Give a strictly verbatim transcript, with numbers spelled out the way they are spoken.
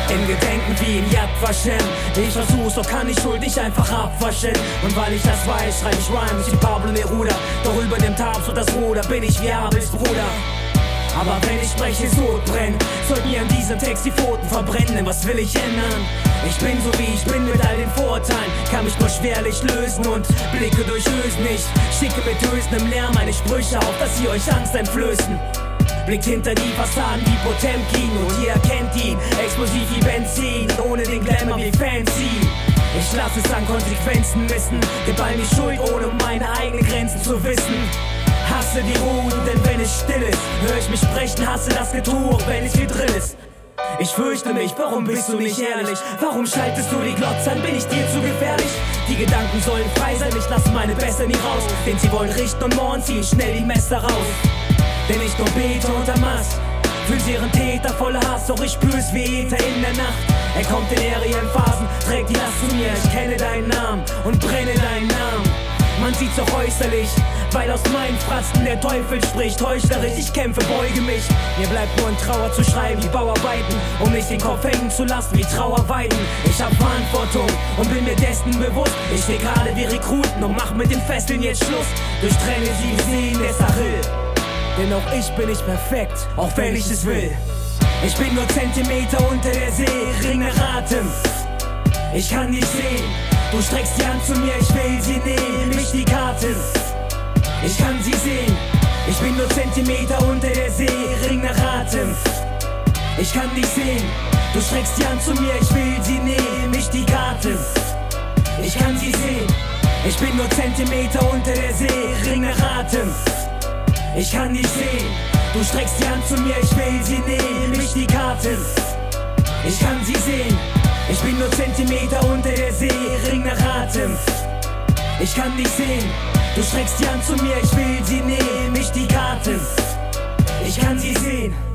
In Gedenken wie in Yad Vashem. Ich versuch's, doch kann die Schuld nicht einfach abwaschen. Und weil ich das weiß, schreib ich Rhymes wie Pablo Neruda. Doch über dem Tabs und das Ruder bin ich wie Abels Bruder. Aber wenn ich spreche, Sod brennt, soll mir an diesem Text die Pfoten verbrennen. Denn was will ich ändern? Ich bin so wie ich bin mit all den Vorurteilen, kann mich nur schwerlich lösen und blicke durch Ösen. Ich schicke mit hösendem Lärm meine Sprüche auf, dass sie euch Angst einflößen. Blickt hinter die Fassaden wie Potemkin und ihr erkennt ihn, explosiv wie Benzin, ohne den Glamour wie Fancy. Ich lass es an Konsequenzen missen, gib all die Schuld, ohne um meine eigenen Grenzen zu wissen. Hasse die Ruhe, denn wenn es still ist, hör ich mich sprechen, hasse das Getue, auch wenn es viel Drill ist. Ich fürchte mich, warum bist du nicht ehrlich? Warum schaltest du die Glotze an, bin ich dir zu gefährlich? Die Gedanken sollen frei sein, ich lasse meine Beste nie raus. Denn sie wollen richten und morgen ziehen schnell die Messer raus. Denn ich nur bete unterm Mast, fühlt ihren Täter voller Hass, doch ich spür's wie Äther in der Nacht. Er kommt in aerialen Phasen, trägt die Last zu mir, ich kenne deinen Namen und brenne deinen Namen. Man sieht's auch äußerlich, weil aus meinen Fratzen der Teufel spricht. Heuchlerisch, ich kämpfe, beuge mich. Mir bleibt nur in Trauer zu schreiben wie Bauarbeiten, um nicht den Kopf hängen zu lassen wie Trauerweiden. Ich hab Verantwortung und bin mir dessen bewusst. Ich steh gerade wie Rekruten und mach mit den Fesseln jetzt Schluss. Durchtrenne sie die Seen des Achill. Denn auch ich bin nicht perfekt, auch wenn ich es will. Ich bin nur Zentimeter unter der See, Ring nach Atem. Ich kann dich sehen, du streckst die Hand zu mir, ich will sie nehmen, nicht die Karten. Ich kann sie sehen, ich bin nur Zentimeter unter der See, Ring nach Atem. Ich kann dich sehen, du streckst die Hand zu mir, ich will sie nehmen, nicht die Karten. Ich kann sie sehen, ich bin nur Zentimeter unter der See, Ring nach Atem. Ich kann dich sehen, du streckst die Hand zu mir, ich will sie nehmen, nicht die Karten. Ich kann sie sehen, ich bin nur Zentimeter unter der See, Ring nach Atem. Ich kann dich sehen, du streckst die Hand zu mir, ich will sie nehmen, nicht die Karten. Ich kann sie sehen.